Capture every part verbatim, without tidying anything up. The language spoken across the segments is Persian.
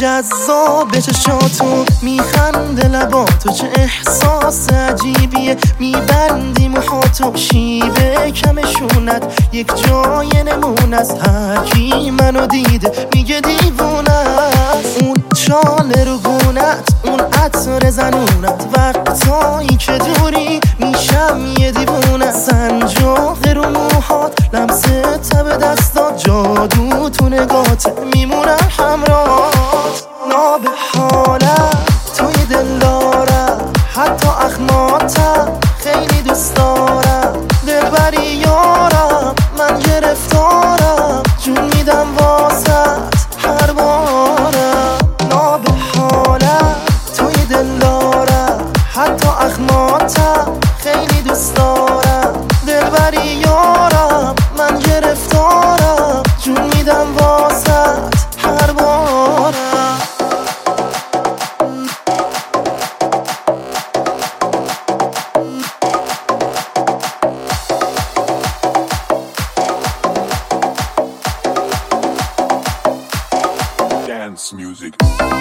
جذاب چشاتو میخنده لباتو، چه احساس عجیبیه، میبندی موهاتو، شیبه کمشونت یک جای نمونه است. هرکی منو دیده میگه دیوونه است. اون چاله رو گونت، اون عطر زنونت، وقتایی که دوری میشم یه دیوونه. سنجاق رو موهات، لمس تب دستات، جادو تو نگات، میمونم همراهات. ناب حالت توی دل دارم، حتی اخماتم خیلی دوست دارم. دلبری یارم من گرفتارم، جون میدم واسط هر بارم. ناب حالت توی دل دارم، حتی اخماتم خیلی دوست دارم. دلبری یارم من گرفتارم، جون میدم واسط هر بارم. Dance music.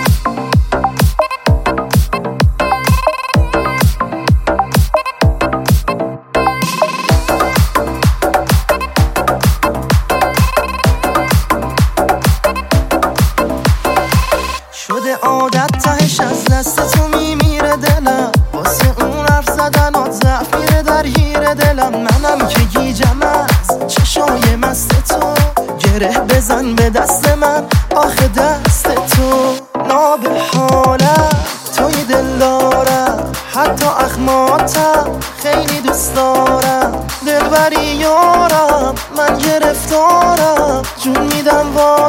شده عادت تهش از دست تو میمیره دلم، واسه اون حرف زدنات ضعف میره درگیر دلم. منم که گیجم از چشای مست تو، گره بزن به دست من آخه دست تو. ناب حالت توی دل دارم، حتی اخماتم خیلی دوست دارم. دلبری یارم من گرفتارم، جون میدم